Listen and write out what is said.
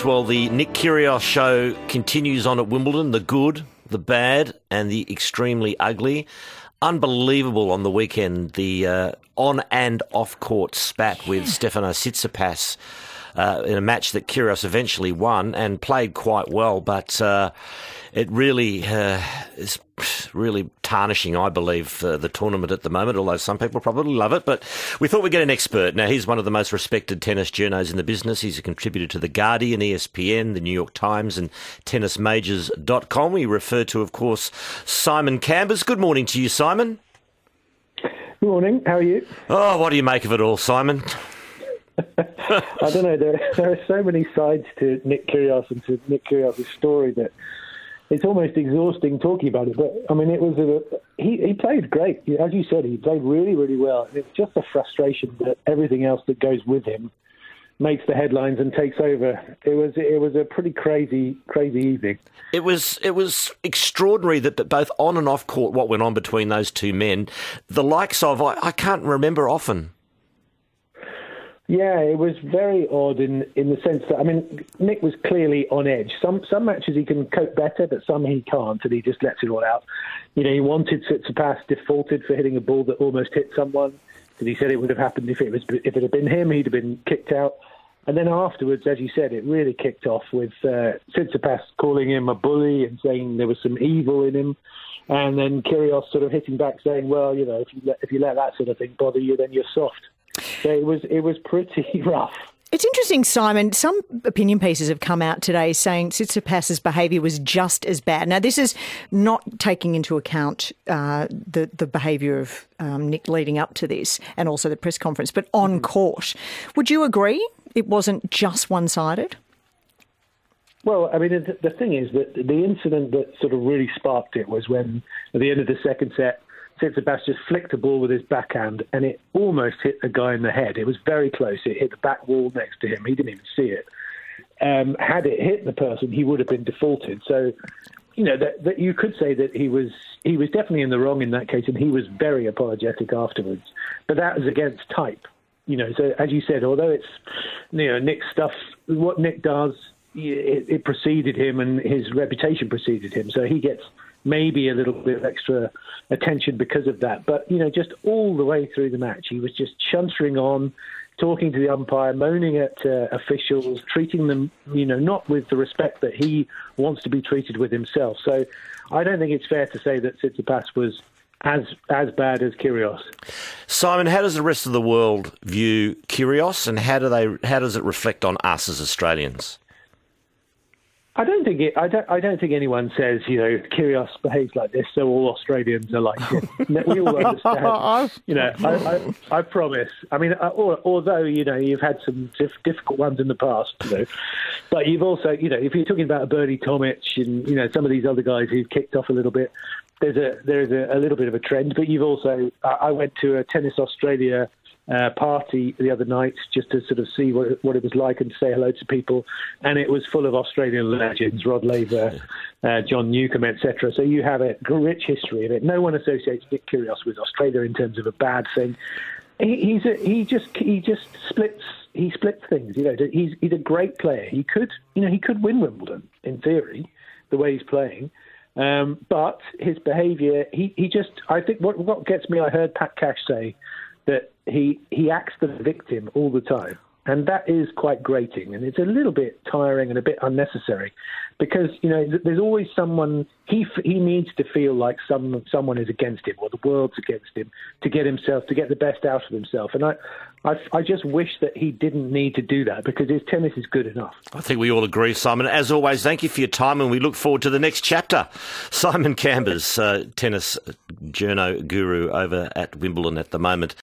Yes, well, the Nick Kyrgios show continues on at Wimbledon. The good, the bad and the extremely ugly. Unbelievable on the weekend, the on and off-court spat with Stefanos Tsitsipas in a match that Kyrgios eventually won and played quite well, but it really is really tarnishing, I believe, the tournament at the moment, although some people probably love it. But we thought we'd get an expert. Now, he's one of the most respected tennis journos in the business. He's a contributor to The Guardian, ESPN, The New York Times and tennismajors.com. We refer to, of course, Simon Cambers. Good morning to you, Simon. Good morning. How are you? Oh, what do you make of it all, Simon? I don't know. There are so many sides to Nick Kyrgios and to Nick Kyrgios' story that it's almost exhausting talking about it. But, I mean, he played great. As you said, he played really, really well. It's just a frustration that everything else that goes with him makes the headlines and takes over. It was a pretty crazy evening. It was extraordinary that both on and off court, what went on between those two men, the likes of, I can't remember often. Yeah, it was very odd in the sense that, I mean, Nick was clearly on edge. Some matches he can cope better, but some he can't, and he just lets it all out. You know, he wanted Tsitsipas defaulted for hitting a ball that almost hit someone, and he said it would have happened if it had been him, he'd have been kicked out. And then afterwards, as you said, it really kicked off with Tsitsipas calling him a bully and saying there was some evil in him. And then Kyrgios sort of hitting back saying, well, you know, if you let that sort of thing bother you, then you're soft. So it was pretty rough. It's interesting, Simon. Some opinion pieces have come out today saying Tsitsipas's behaviour was just as bad. Now, this is not taking into account the behaviour of Nick leading up to this and also the press conference, but on court. Would you agree it wasn't just one-sided? Well, I mean, the thing is that the incident that sort of really sparked it was when, at the end of the second set, Tsitsipas just flicked a ball with his backhand and it almost hit the guy in the head. It was very close. It hit the back wall next to him. He didn't even see it. Had it hit the person, he would have been defaulted. So, you know, that you could say that he was definitely in the wrong in that case, and he was very apologetic afterwards. But that was against type. You know, so as you said, although it's, you know, Nick's stuff, what Nick does, it preceded him and his reputation preceded him. So he gets maybe a little bit of extra attention because of that. But, you know, just all the way through the match, he was just chuntering on, talking to the umpire, moaning at officials, treating them, you know, not with the respect that he wants to be treated with himself. So I don't think it's fair to say that Tsitsipas was as bad as Kyrgios. Simon, how does the rest of the world view Kyrgios, and how does it reflect on us as Australians? I don't think anyone says, you know, Kyrgios behaves like this, so all Australians are like him. We all understand. You know, I promise. I mean, although, you know, you've had some difficult ones in the past, you know, but you've also, you know, if you're talking about a Bernie Tomic and, you know, some of these other guys who've kicked off a little bit, there's a little bit of a trend. But you've also, I went to a Tennis Australia party the other night just to sort of see what it was like and to say hello to people, and it was full of Australian legends, Rod Laver, John Newcombe, etc. So you have a rich history of it. No one associates Nick Kyrgios with Australia in terms of a bad thing. He just splits things. You know, he's a great player. He could win Wimbledon in theory, the way he's playing. But his behaviour, I think what gets me, I heard Pat Cash say that he acts the victim all the time. And that is quite grating, and it's a little bit tiring and a bit unnecessary because, you know, there's always someone, he needs to feel like someone is against him or the world's against him to get the best out of himself. And I just wish that he didn't need to do that because his tennis is good enough. I think we all agree, Simon. As always, thank you for your time, and we look forward to the next chapter. Simon Cambers, tennis journo guru over at Wimbledon at the moment.